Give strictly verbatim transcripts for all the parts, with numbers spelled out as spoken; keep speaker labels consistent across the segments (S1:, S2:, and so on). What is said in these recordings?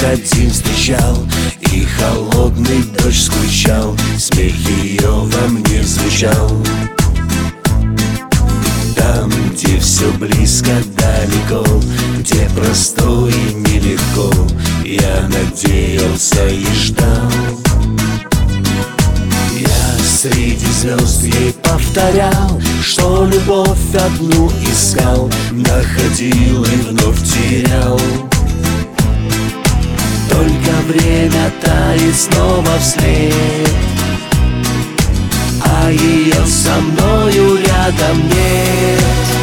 S1: один встречал, и холодный дождь скучал, смех ее во мне звучал. Там, где все близко, далеко, где простой и нелегко, я надеялся и ждал. Я среди звезд ей повторял, что любовь одну искал, находил и вновь терял. Только время тает снова вслед, а ее со мною рядом нет.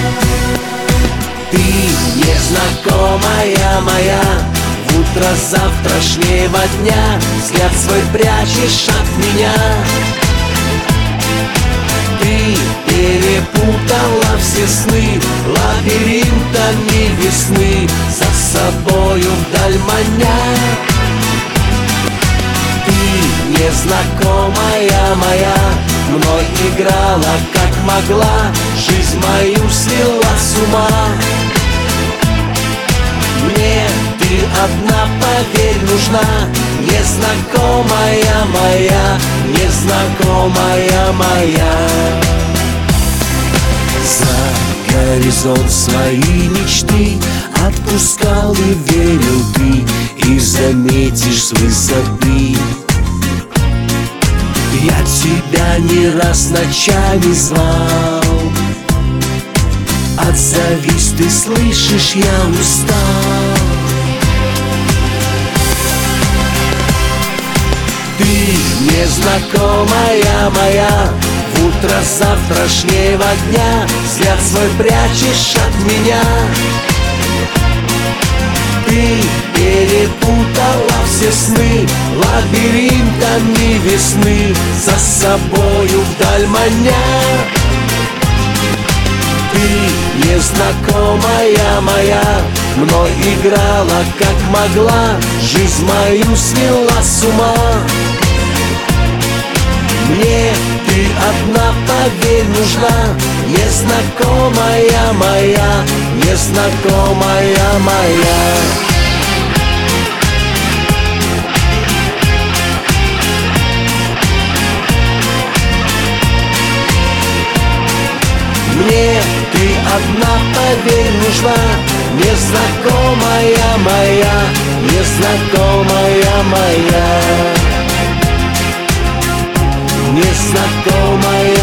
S1: Ты незнакомая моя, в утро завтрашнего дня взгляд свой прячешь от меня. Ты перепутала все сны лабиринтами весны, за собою вдаль маня. Ты незнакомая моя, мной играла как могла, жизнь мою свела с ума. Мне ты одна, поверь, нужна, незнакомая моя, незнакомая моя. За горизонт свои мечты отпускал и верил ты, и заметишь с высоты. Я тебя не раз ночами звал, отзовись, ты слышишь, я устал. Ты незнакомая моя, в утро завтрашнего дня взгляд свой прячешь от меня. Ты перепутала все сны лабиринтами весны, за собою вдаль маня. Ты незнакомая моя, мной играла как могла, жизнь мою свела с ума. Мне ты одна, поверь, нужна, незнакомая моя, незнакомая моя. Мне ты одна, поверь, нужна, незнакомая моя, незнакомая моя, незнакомая